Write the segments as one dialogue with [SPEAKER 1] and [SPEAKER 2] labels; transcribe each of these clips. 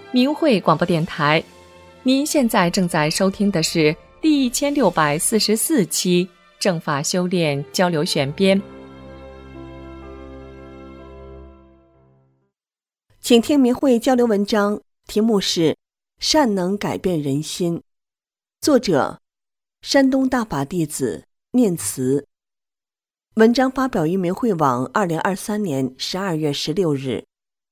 [SPEAKER 1] 明慧广播电台。您现在正在收听的是第1644期正法修炼交流选编。
[SPEAKER 2] 请听明慧交流文章，题目是善能改变人心，作者山东大法弟子念慈。文章发表于明慧网2023年12月16日。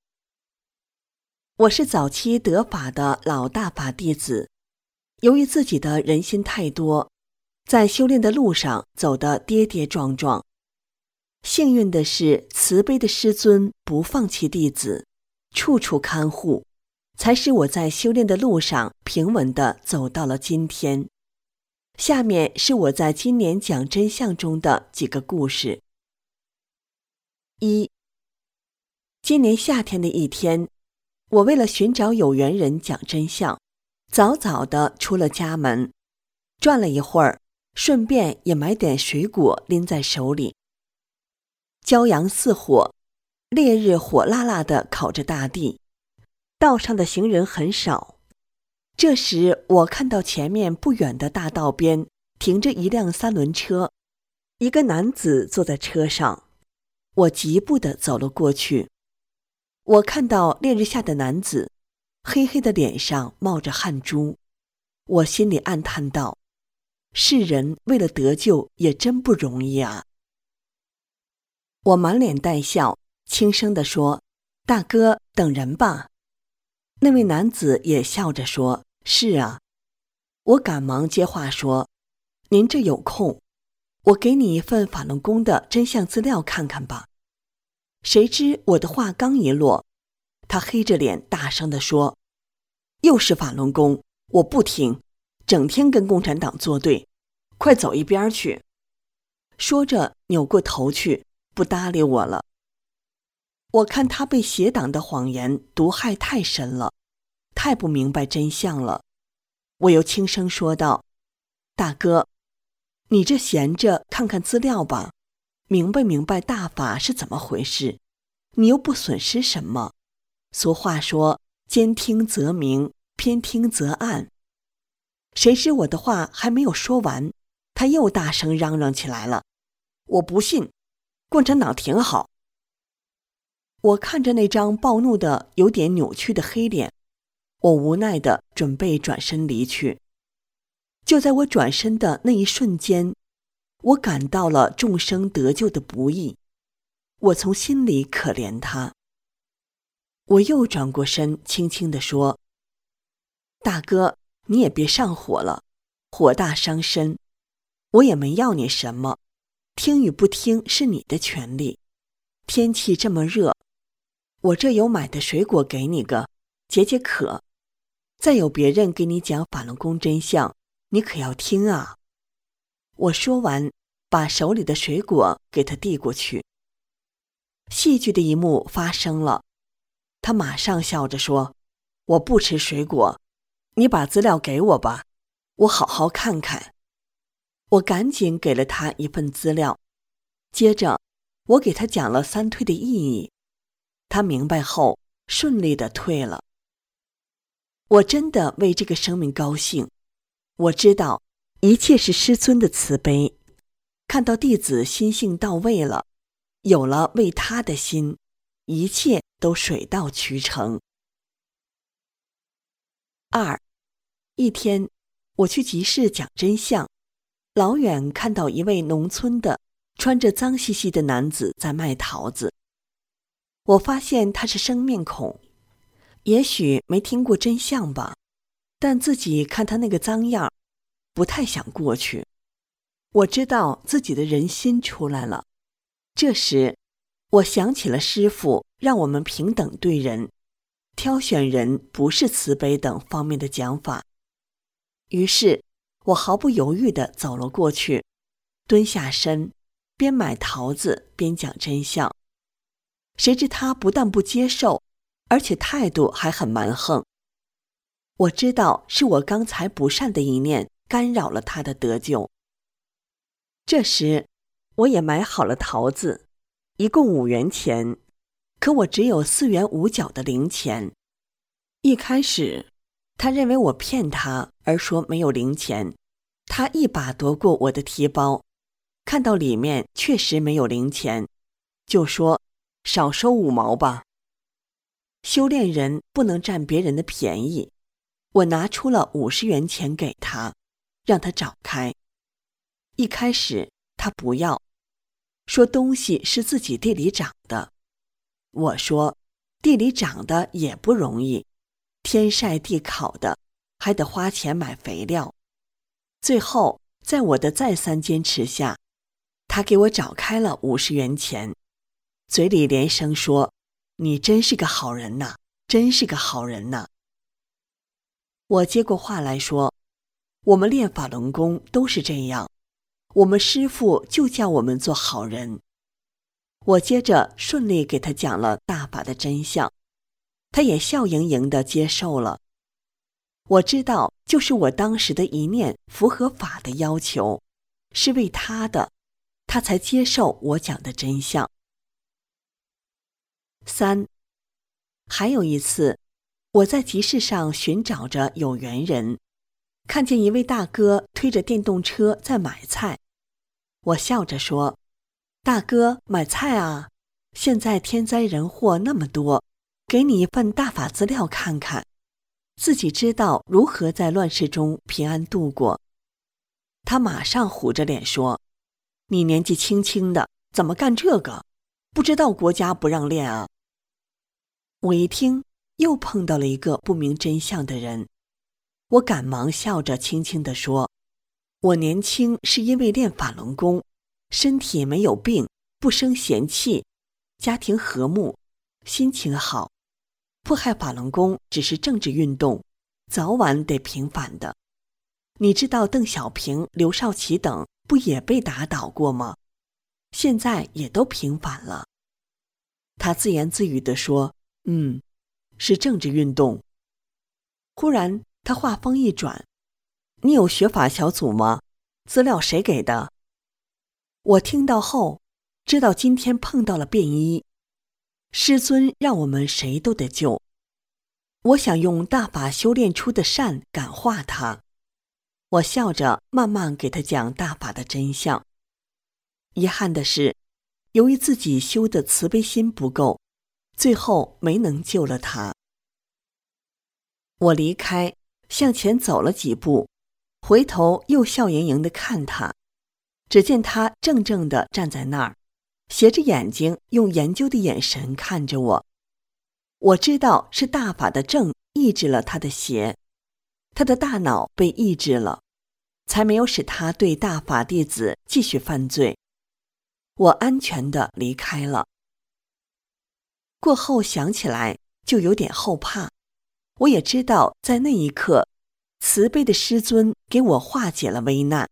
[SPEAKER 2] 我是早期得法的老大法弟子，由于自己的人心太多，在修炼的路上走得跌跌撞撞。幸运的是，慈悲的师尊不放弃弟子，处处看护，才使我在修炼的路上平稳地走到了今天。下面是我在今年讲真相中的几个故事。1. 今年夏天的一天，我为了寻找有缘人讲真相，早早地出了家门，转了一会儿，顺便也买点水果拎在手里。骄阳似火，烈日火辣辣地烤着大地，道上的行人很少。这时我看到前面不远的大道边停着一辆3轮车，一个男子坐在车上，我疾步地走了过去。我看到烈日下的男子，黑黑的脸上冒着汗珠，我心里暗叹道：世人为了得救也真不容易啊。我满脸带笑，轻声地说：大哥，等人吧。那位男子也笑着说：是啊。我赶忙接话说：您这有空，我给你一份法轮功的真相资料看看吧。谁知我的话刚一落，他黑着脸大声地说：又是法轮功，我不听，整天跟共产党作对，快走一边去。说着扭过头去，不搭理我了。我看他被邪党的谎言毒害太深了，太不明白真相了。我又轻声说道：大哥，你这闲着看看资料吧，明白大法是怎么回事，你又不损失什么。俗话说，兼听则明，偏听则暗。谁知我的话还没有说完，他又大声嚷嚷起来了：我不信，共产党挺好。我看着那张暴怒的有点扭曲的黑脸，我无奈地准备转身离去。就在我转身的那一瞬间，我感到了众生得救的不易，我从心里可怜他。我又转过身，轻轻地说：大哥，你也别上火了，火大伤身，我也没要你什么，听与不听是你的权利。天气这么热，我这有买的水果给你个，解解渴。再有别人给你讲法轮功真相，你可要听啊。我说完，把手里的水果给他递过去。戏剧的一幕发生了，他马上笑着说：我不吃水果，你把资料给我吧，我好好看看。我赶紧给了他一份资料，接着我给他讲了3退的意义，他明白后顺利地退了。我真的为这个生命高兴，我知道一切是师尊的慈悲，看到弟子心性到位了，有了为他的心，一切都水到渠成。2. 一天，我去集市讲真相，老远看到一位农村的穿着脏兮兮的男子在卖桃子。我发现他是生面孔，也许没听过真相吧，但自己看他那个脏样，不太想过去。我知道自己的人心出来了。这时我想起了师父让我们平等对人，挑选人不是慈悲等方面的讲法。于是我毫不犹豫地走了过去，蹲下身，边买桃子边讲真相。谁知他不但不接受，而且态度还很蛮横。我知道是我刚才不善的一念干扰了他的得救。这时我也买好了桃子，一共5元钱，可我只有4元5角的零钱。 一开始，他认为我骗他，而说没有零钱。他一把夺过我的提包，看到里面确实没有零钱，就说少收5毛吧。修炼人不能占别人的便宜，我拿出了50元钱给他，让他找开。一开始他不要，说东西是自己地里长的。我说地里长的也不容易，天晒地烤的，还得花钱买肥料。最后在我的再三坚持下，他给我找开了50元钱，嘴里连声说：“你真是个好人呐，真是个好人呐。”我接过话来说：“我们练法轮功都是这样，我们师父就叫我们做好人。”我接着顺利给他讲了大法的真相，他也笑盈盈地接受了。我知道，就是我当时的一念符合法的要求，是为他的，他才接受我讲的真相。3. 还有一次，我在集市上寻找着有缘人，看见一位大哥推着电动车在买菜。我笑着说：“大哥，买菜啊？现在天灾人祸那么多，给你一份大法资料看看，自己知道如何在乱世中平安度过。”他马上虎着脸说：“你年纪轻轻的，怎么干这个？不知道国家不让练啊？”我一听，又碰到了一个不明真相的人。我赶忙笑着轻轻地说：“我年轻是因为练法轮功，身体没有病，不生闲气，家庭和睦，心情好。迫害法轮功只是政治运动，早晚得平反的。你知道邓小平、刘少奇等不也被打倒过吗？现在也都平反了。”他自言自语地说：“是政治运动。”忽然他话锋一转：“你有学法小组吗？资料谁给的？”我听到后，知道今天碰到了便衣，师尊让我们谁都得救。我想用大法修炼出的善感化他。我笑着慢慢给他讲大法的真相。遗憾的是，由于自己修的慈悲心不够，最后没能救了他。我离开，向前走了几步，回头又笑盈盈地看他，只见他怔怔地站在那儿，斜着眼睛用研究的眼神看着我。我知道是大法的正抑制了他的邪，他的大脑被抑制了，才没有使他对大法弟子继续犯罪。我安全地离开了。过后想起来就有点后怕，我也知道在那一刻，慈悲的师尊给我化解了危难。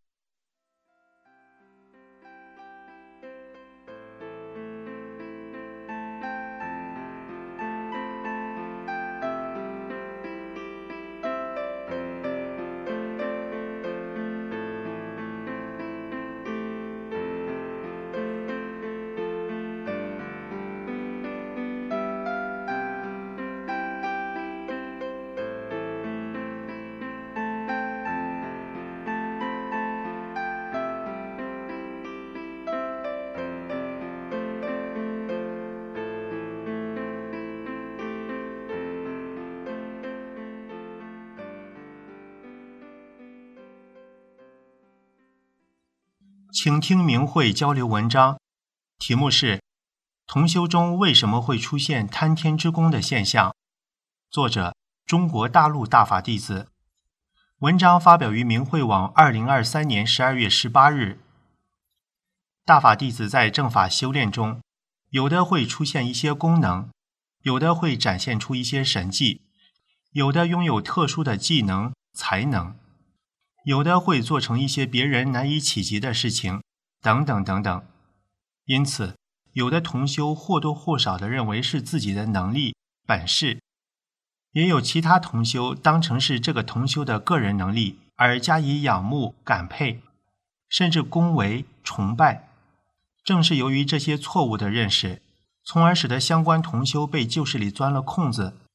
[SPEAKER 3] 请听明慧交流文章，题目是同修中为什么会出现贪天之功的现象？作者：中国大陆大法弟子。文章发表于明慧网2023年12月18日。大法弟子在正法修炼中，有的会出现一些功能，有的会展现出一些神迹，有的拥有特殊的技能、才能，有的会做成一些别人难以企及的事情，等等等等。因此，有的同修或多或少地认为是自己的能力、本事，也有其他同修当成是这个同修的个人能力而加以仰慕、感佩，甚至恭维、崇拜。正是由于这些错误的认识，从而使得相关同修被旧势力钻了空子，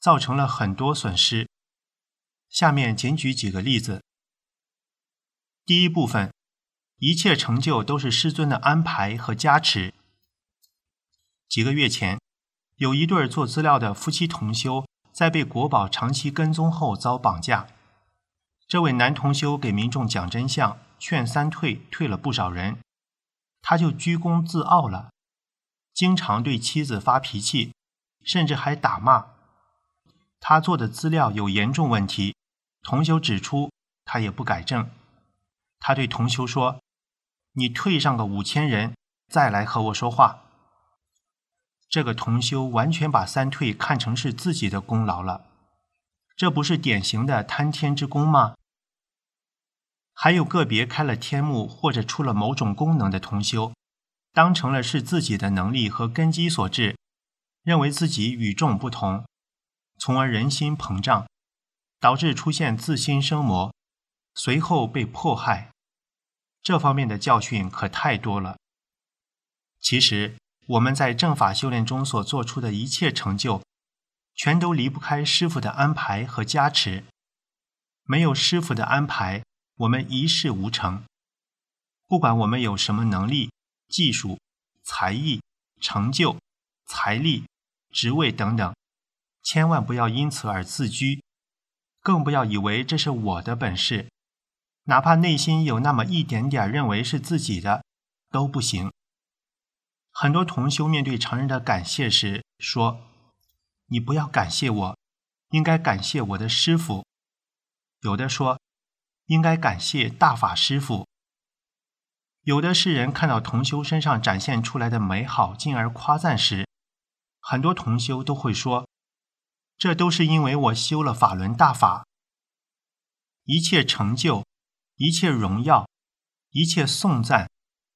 [SPEAKER 3] 造成了很多损失。下面仅举几个例子。第一部分，一切成就都是师尊的安排和加持。几个月前，有一对做资料的夫妻同修在被国保长期跟踪后遭绑架。这位男同修给民众讲真相，劝三退，退了不少人，他就居功自傲了，经常对妻子发脾气，甚至还打骂。他做的资料有严重问题，同修指出，他也不改正。他对同修说，你退上个5000人，再来和我说话。这个同修完全把三退看成是自己的功劳了，这不是典型的贪天之功吗？还有个别开了天目或者出了某种功能的同修，当成了是自己的能力和根基所致，认为自己与众不同，从而人心膨胀，导致出现自心生魔，随后被迫害。这方面的教训可太多了。其实我们在正法修炼中所做出的一切成就，全都离不开师父的安排和加持。没有师父的安排，我们一事无成。不管我们有什么能力、技术、才艺、成就、财力、职位等等，千万不要因此而自居，更不要以为这是我的本事，哪怕内心有那么一点点认为是自己的，都不行。很多同修面对常人的感谢时说，你不要感谢我，应该感谢我的师父。有的说，应该感谢大法师父。有的世人看到同修身上展现出来的美好，进而夸赞时，很多同修都会说，这都是因为我修了法轮大法。一切成就，一切荣耀，一切颂赞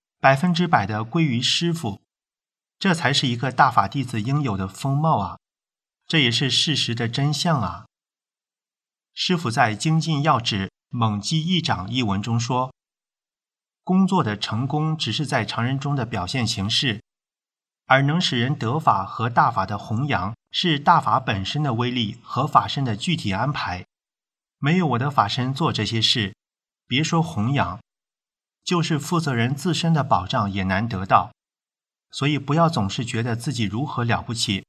[SPEAKER 3] ，100%的归于师父，这才是一个大法弟子应有的风貌啊，这也是事实的真相啊。师父在《精进要旨猛击一掌》一文中说，工作的成功只是在常人中的表现形式，而能使人得法和大法的弘扬，是大法本身的威力和法身的具体安排。没有我的法身做这些事，别说弘扬，就是负责人自身的保障也难得到。所以不要总是觉得自己如何了不起。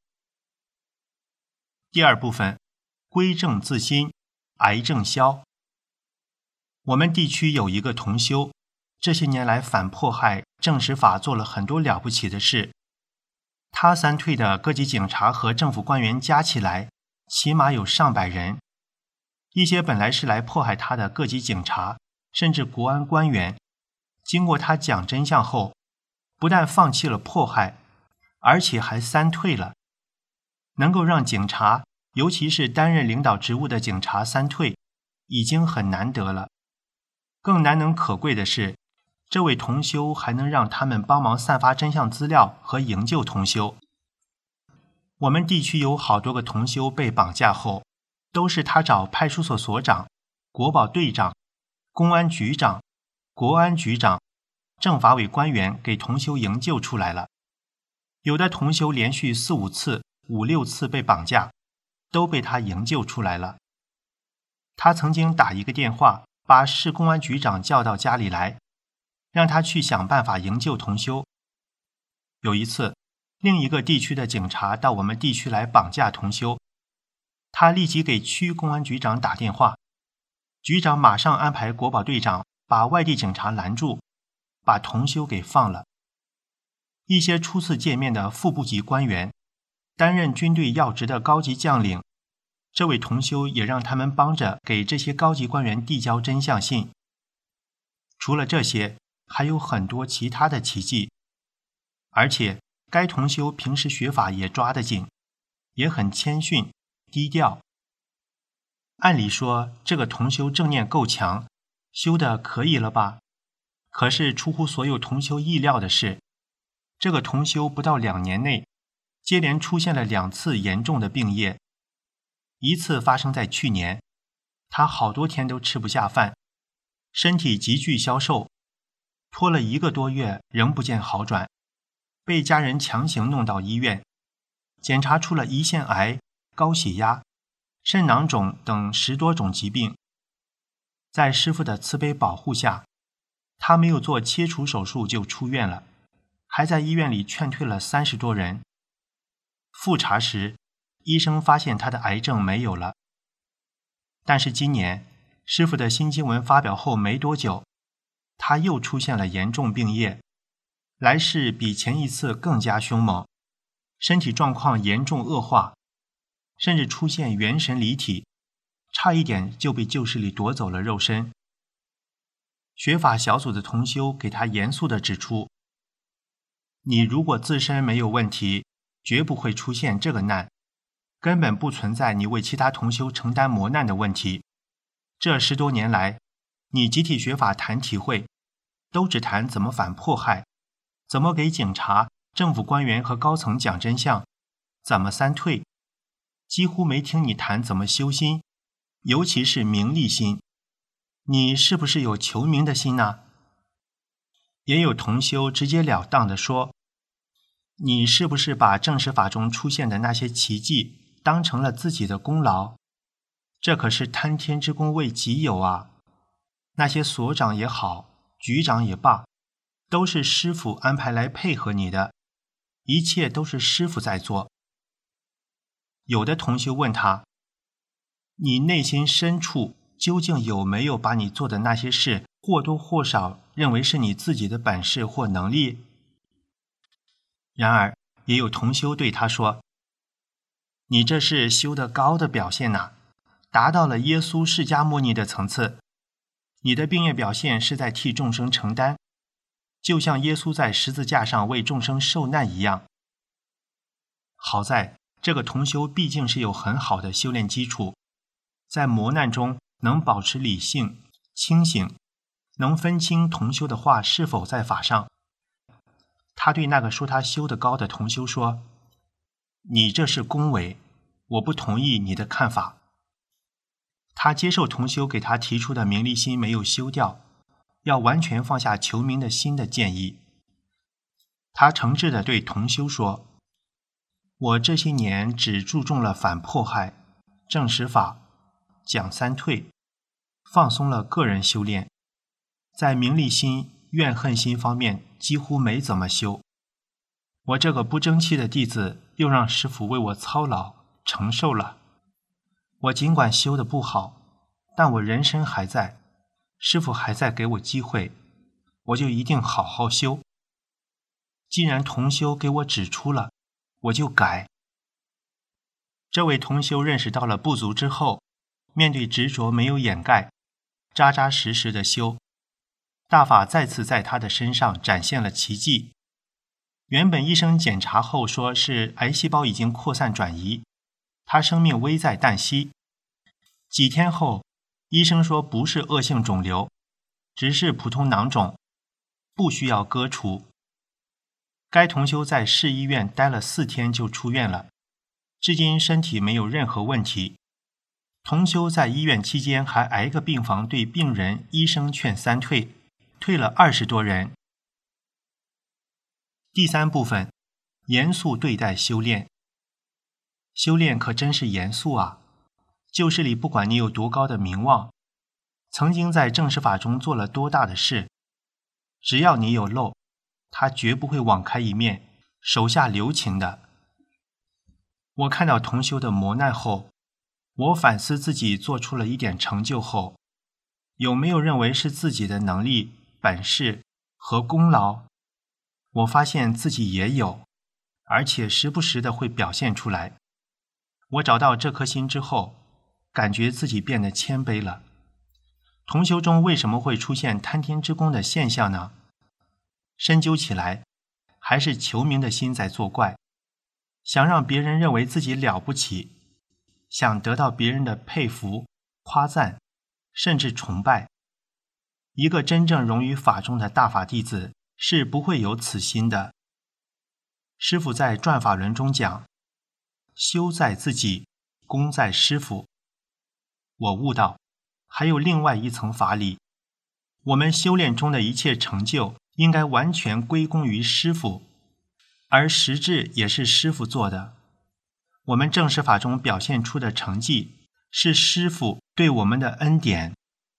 [SPEAKER 3] 第二部分，归正自心，癌症消。我们地区有一个同修，这些年来反迫害正实法做了很多了不起的事。他三退的各级警察和政府官员加起来，起码有上百人。一些本来是来迫害他的各级警察，甚至国安官员，经过他讲真相后，不但放弃了迫害，而且还三退了。能够让警察，尤其是担任领导职务的警察三退，已经很难得了。更难能可贵的是，这位同修还能让他们帮忙散发真相资料和营救同修。我们地区有好多个同修被绑架后，都是他找派出所所长、国保队长、公安局长、国安局长、政法委官员给同修营救出来了。有的同修连续4、5次、5、6次被绑架，都被他营救出来了。他曾经打一个电话，把市公安局长叫到家里来，让他去想办法营救同修。有一次，另一个地区的警察到我们地区来绑架同修，他立即给区公安局长打电话，局长马上安排国保队长把外地警察拦住，把同修给放了。一些初次见面的副部级官员，担任军队要职的高级将领，这位同修也让他们帮着给这些高级官员递交真相信。除了这些，还有很多其他的奇迹。而且该同修平时学法也抓得紧，也很谦逊低调。按理说这个同修正念够强，修得可以了吧？可是出乎所有同修意料的是，这个同修不到2年内，接连出现了2次严重的病业。一次发生在去年，他好多天都吃不下饭，身体急剧消瘦，拖了1个多月仍不见好转，被家人强行弄到医院，检查出了胰腺癌、高血压、 肾囊肿等10多种疾病。在师父的慈悲保护下，他没有做切除手术就出院了，还在医院里劝退了30多人。复查时，医生发现他的癌症没有了。但是今年师父的新经文发表后没多久，他又出现了严重病业，来势比前一次更加凶猛，身体状况严重恶化，甚至出现元神离体，差一点就被旧势力夺走了肉身。学法小组的同修给他严肃地指出，你如果自身没有问题，绝不会出现这个难，根本不存在你为其他同修承担磨难的问题。这10多年来，你集体学法谈体会，都只谈怎么反迫害，怎么给警察、政府官员和高层讲真相，怎么三退，几乎没听你谈怎么修心，尤其是名利心。你是不是有求名的心呢？也有同修直截了当地说，你是不是把正实法中出现的那些奇迹当成了自己的功劳？这可是贪天之功为己有啊！那些所长也好，局长也罢，都是师父安排来配合你的，一切都是师父在做。有的同修问他，你内心深处究竟有没有把你做的那些事或多或少认为是你自己的本事或能力？然而也有同修对他说，你这是修得高的表现呐，达到了耶稣释迦牟尼的层次。你的病业表现是在替众生承担，就像耶稣在十字架上为众生受难一样。好在这个同修毕竟是有很好的修炼基础，在磨难中能保持理性清醒，能分清同修的话是否在法上。他对那个说他修得高的同修说，你这是恭维，我不同意你的看法。他接受同修给他提出的名利心没有修掉，要完全放下求名的心的建议。他诚挚地对同修说，我这些年只注重了反迫害、正实法、讲三退，放松了个人修炼，在名利心、怨恨心方面几乎没怎么修。我这个不争气的弟子又让师父为我操劳承受了。我尽管修得不好，但我人生还在，师父还在给我机会，我就一定好好修。既然同修给我指出了，我就改。这位同修认识到了不足之后，面对执着没有掩盖，扎扎实实的修。大法再次在他的身上展现了奇迹。原本医生检查后说是癌细胞已经扩散转移，他生命危在旦夕。几天后，医生说不是恶性肿瘤，只是普通囊肿，不需要割除。该同修在市医院待了4天就出院了，至今身体没有任何问题。同修在医院期间还挨个病房对病人、医生劝三退，退了20多人。第3部分，严肃对待修炼。修炼可真是严肃啊！旧势力不管你有多高的名望，曾经在正实法中做了多大的事，只要你有漏，他绝不会网开一面，手下留情的。我看到同修的磨难后，我反思自己做出了一点成就后，有没有认为是自己的能力、本事和功劳？我发现自己也有，而且时不时的会表现出来。我找到这颗心之后，感觉自己变得谦卑了。同修中为什么会出现贪天之功的现象呢？深究起来，还是求名的心在作怪，想让别人认为自己了不起，想得到别人的佩服、夸赞，甚至崇拜。一个真正融于法中的大法弟子是不会有此心的。师父在转法轮中讲，修在自己，功在师父。我悟到，还有另外一层法理，我们修炼中的一切成就应该完全归功于师父，而实质也是师父做的。我们正实法中表现出的成绩， 是师父对我们的恩典。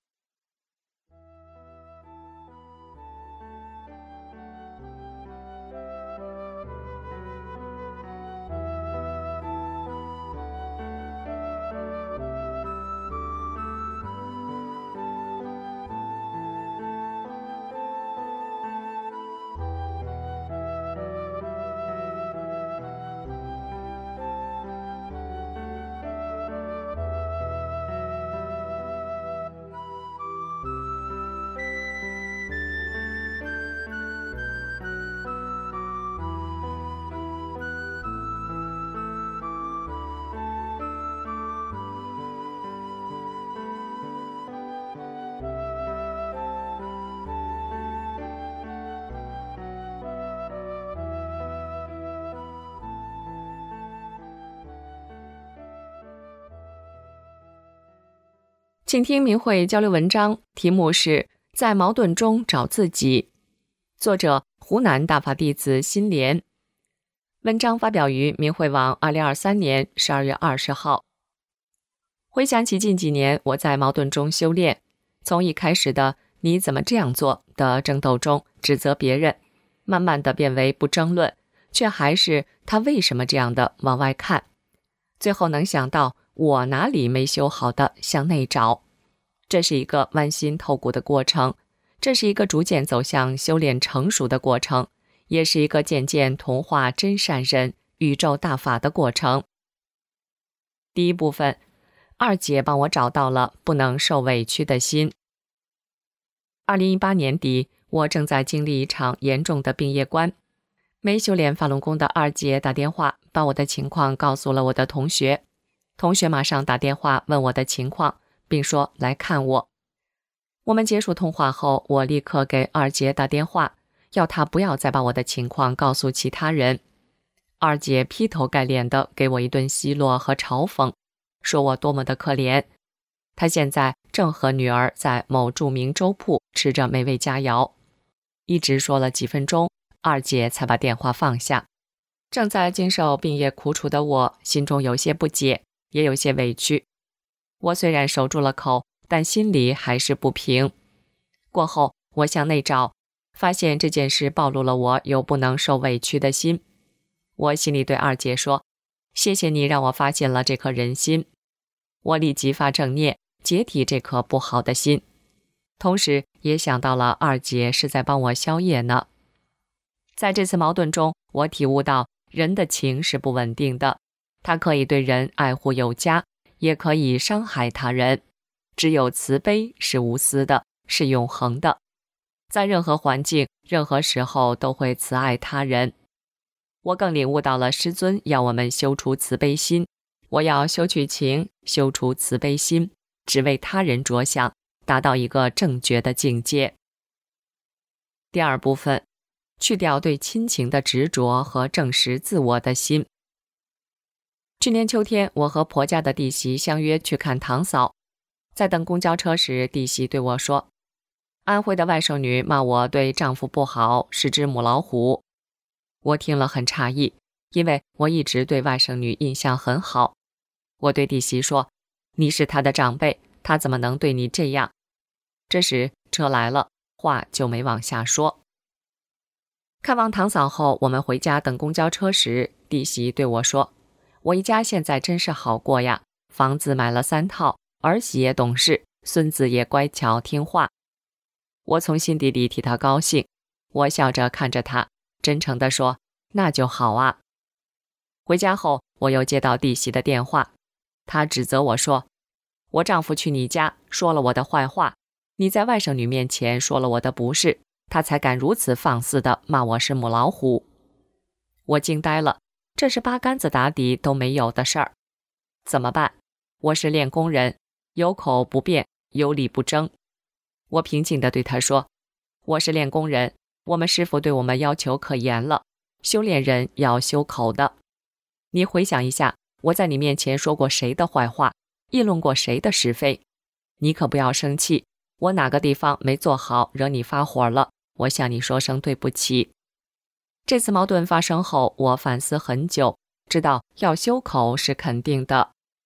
[SPEAKER 1] 请听明慧交流文章，题目是在矛盾中找自己，作者湖南大法弟子心莲。文章发表于明慧网2023年12月20号。回想起近几年我在矛盾中修炼，从一开始的你怎么这样做的争斗中指责别人，慢慢的变为不争论，却还是他为什么这样的往外看，最后能想到我哪里没修好的向内找。这是一个剜心透骨的过程，这是一个逐渐走向修炼成熟的过程，也是一个渐渐同化真善人、宇宙大法的过程。第一部分，二姐帮我找到了不能受委屈的心。2018年底，我正在经历一场严重的病业关，没修炼法轮功的二姐打电话，把我的情况告诉了我的同学。同学马上打电话问我的情况，并说来看我。我们结束通话后，我立刻给二姐打电话，要她不要再把我的情况告诉其他人。二姐劈头盖脸地给我一顿奚落和嘲讽，说我多么的可怜。她现在正和女儿在某著名粥铺吃着美味佳肴。一直说了几分钟，二姐才把电话放下。正在经受病业苦楚的我，心中有些不解，也有些委屈。我虽然守住了口，但心里还是不平。过后，我向内找，发现这件事暴露了我有不能受委屈的心。我心里对二姐说，谢谢你让我发现了这颗人心。我立即发正念，解体这颗不好的心，同时也想到了二姐是在帮我消业呢。在这次矛盾中，我体悟到人的情是不稳定的，他可以对人爱护有加，也可以伤害他人。只有慈悲是无私的，是永恒的，在任何环境、任何时候都会慈爱他人。我更领悟到了师尊要我们修除慈悲心，我要修去情，修除慈悲心，只为他人着想，达到一个正觉的境界。第二部分，去掉对亲情的执着和证实自我的心。去年秋天，我和婆家的弟媳相约去看堂嫂。在等公交车时，弟媳对我说，安徽的外甥女骂我对丈夫不好，是只母老虎。我听了很诧异，因为我一直对外甥女印象很好。我对弟媳说，你是她的长辈，她怎么能对你这样？这时车来了，话就没往下说。看望堂嫂后，我们回家等公交车时，弟媳对我说，我一家现在真是好过呀，房子买了3套，儿媳也懂事，孙子也乖巧听话。我从心底里替她高兴，我笑着看着她，真诚地说，那就好啊。回家后，我又接到弟媳的电话，她指责我说，我丈夫去你家说了我的坏话，你在外甥女面前说了我的不是，他才敢如此放肆地骂我是母老虎。我惊呆了，这是八竿子打底都没有的事儿。怎么办？我是练功人，有口不辩，有理不争。我平静地对他说，我是练功人，我们师父对我们要求可严了，修炼人要修口的。你回想一下，我在你面前说过谁的坏话，议论过谁的是非？你可不要生气，我哪个地方没做好，惹你发火了，我向你说声对不起。这次矛盾发生后，我反思很久，知道要修口是肯定的，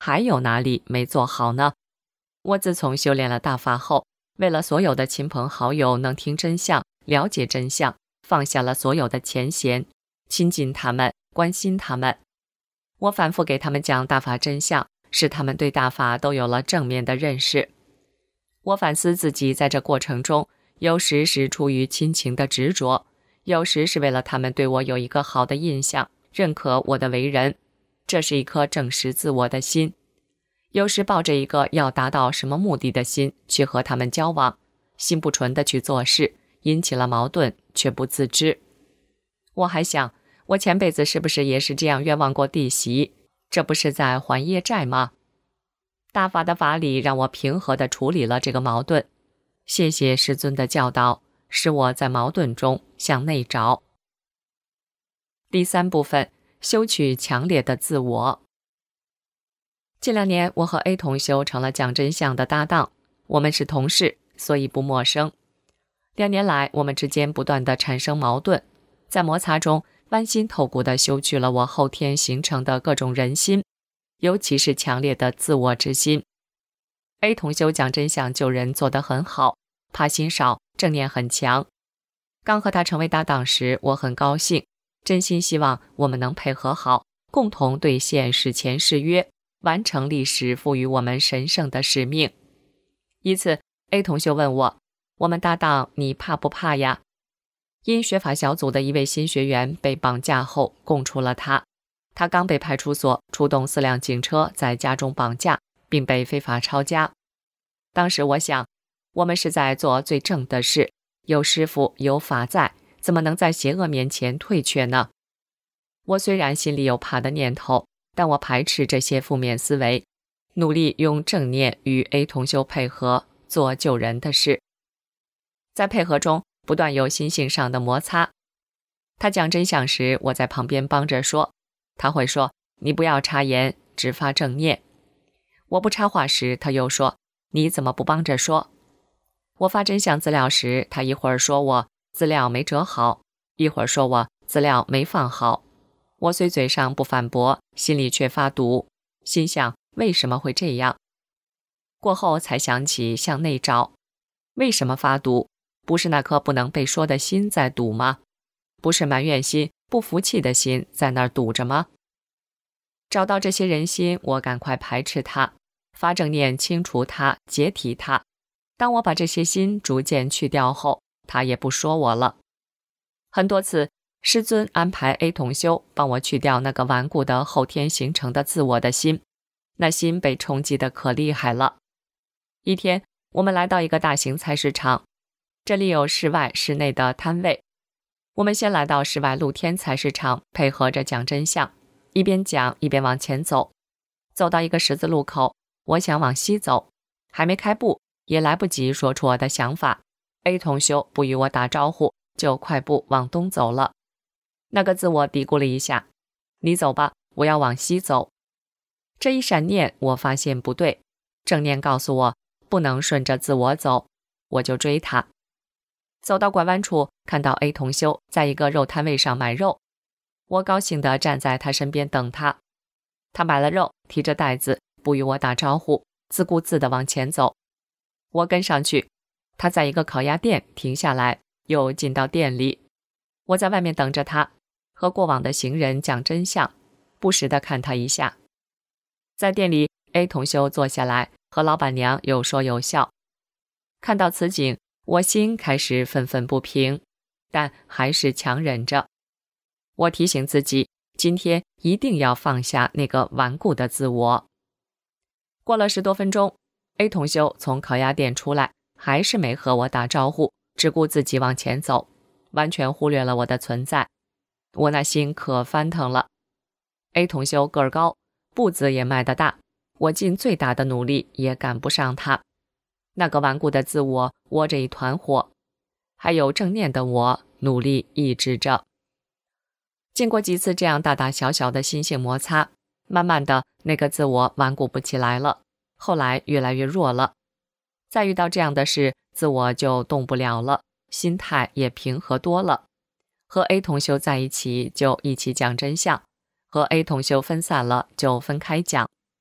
[SPEAKER 1] 还有哪里没做好呢？我自从修炼了大法后，为了所有的亲朋好友能听真相、了解真相，放下了所有的前嫌，亲近他们，关心他们。我反复给他们讲大法真相，使他们对大法都有了正面的认识。我反思自己在这过程中，有时是出于亲情的执着，有时是为了他们对我有一个好的印象，认可我的为人，这是一颗正视自我的心。有时抱着一个要达到什么目的的心去和他们交往，心不纯的去做事，引起了矛盾，却不自知。我还想，我前辈子是不是也是这样冤枉过弟媳？这不是在还业债吗？大法的法理让我平和地处理了这个矛盾。谢谢师尊的教导，使我在矛盾中向内找。第三部分，修取强烈的自我。近2年，我和 A 同修成了讲真相的搭档，我们是同事，所以不陌生。2年来，我们之间不断地产生矛盾，在摩擦中剜心透骨地修去了我后天形成的各种人心，尤其是强烈的自我之心。A 同修讲真相救人做得很好，怕心少，正念很强。刚和他成为搭档时，我很高兴，真心希望我们能配合好，共同兑现史前誓约，完成历史赋予我们神圣的使命。一次 A 同修问我，我们搭档你怕不怕呀？因学法小组的一位新学员被绑架后供出了他刚被派出所出动4辆警车在家中绑架，并被非法抄家。当时我想，我们是在做最正的事，有师父有法在，怎么能在邪恶面前退却呢？我虽然心里有怕的念头，但我排斥这些负面思维，努力用正念与 A 同修配合，做救人的事。在配合中，不断有心性上的摩擦。他讲真相时，我在旁边帮着说，他会说，你不要插言，只发正念。我不插话时，他又说，你怎么不帮着说？我发真相资料时，他一会儿说我资料没折好，一会儿说我资料没放好。我虽嘴上不反驳，心里却发堵，心想为什么会这样？过后才想起向内找，为什么发堵？不是那颗不能被说的心在堵吗？不是埋怨心、不服气的心在那儿堵着吗？找到这些人心，我赶快排斥它，发正念清除它，解体它。当我把这些心逐渐去掉后，他也不说我了。很多次，师尊安排 A 同修帮我去掉那个顽固的后天形成的自我的心，那心被冲击得可厉害了。一天，我们来到一个大型菜市场，这里有室外、室内的摊位。我们先来到室外露天菜市场，配合着讲真相，一边讲一边往前走。走到一个十字路口，我想往西走，还没开步，也来不及说出我的想法。A 同修不与我打招呼，就快步往东走了。那个自我嘀咕了一下，你走吧，我要往西走。这一闪念，我发现不对，正念告诉我不能顺着自我走，我就追他。走到拐弯处，看到 A 同修在一个肉摊位上买肉，我高兴地站在他身边等他。他买了肉，提着袋子，不与我打招呼，自顾自地往前走。我跟上去，他在一个烤鸭店停下来，又进到店里。我在外面等着他，和过往的行人讲真相，不时地看他一下。在店里 ，A 同修坐下来，和老板娘有说有笑。看到此景，我心开始愤愤不平，但还是强忍着。我提醒自己，今天一定要放下那个顽固的自我。过了10多分钟， A 同修从烤鸭店出来，还是没和我打招呼，只顾自己往前走，完全忽略了我的存在。我那心可翻腾了。A 同修个儿高，步子也迈得大，我尽最大的努力也赶不上他。那个顽固的自我窝着一团火，还有正念的我努力抑制着。经过几次这样大大小小的心性摩擦，慢慢的那个自我顽固不起来了，后来越来越弱了。再遇到这样的事，自我就动不了了，心态也平和多了。和 A 同修在一起就一起讲真相，和 A 同修分散了就分开讲。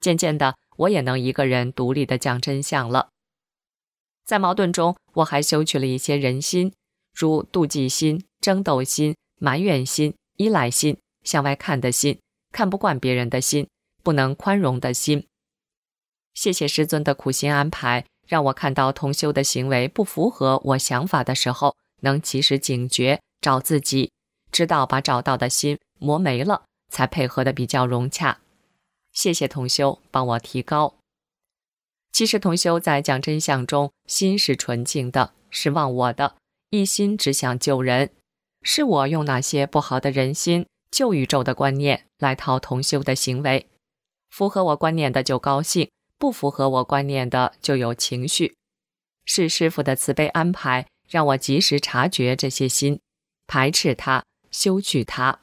[SPEAKER 1] 渐渐的，我也能一个人独立地讲真相了。在矛盾中，我还修去了一些人心，如妒忌心、争斗心、埋怨心、依赖心、向外看的心、看不惯别人的心、不能宽容的心。谢谢师尊的苦心安排，让我看到同修的行为不符合我想法的时候，能及时警觉，找自己，知道把找到的心磨没了，才配合得比较融洽。谢谢同修帮我提高。其实同修在讲真相中，心是纯净的，是忘我的，一心只想救人。是我用那些不好的人心、旧宇宙的观念来套同修的行为，符合我观念的就高兴，不符合我观念的就有情绪。是师父的慈悲安排，让我及时察觉这些心，排斥它，修去它。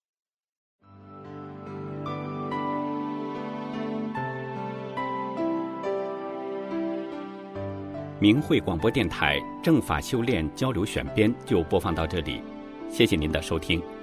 [SPEAKER 4] 明慧广播电台正法修炼交流选编就播放到这里，谢谢您的收听。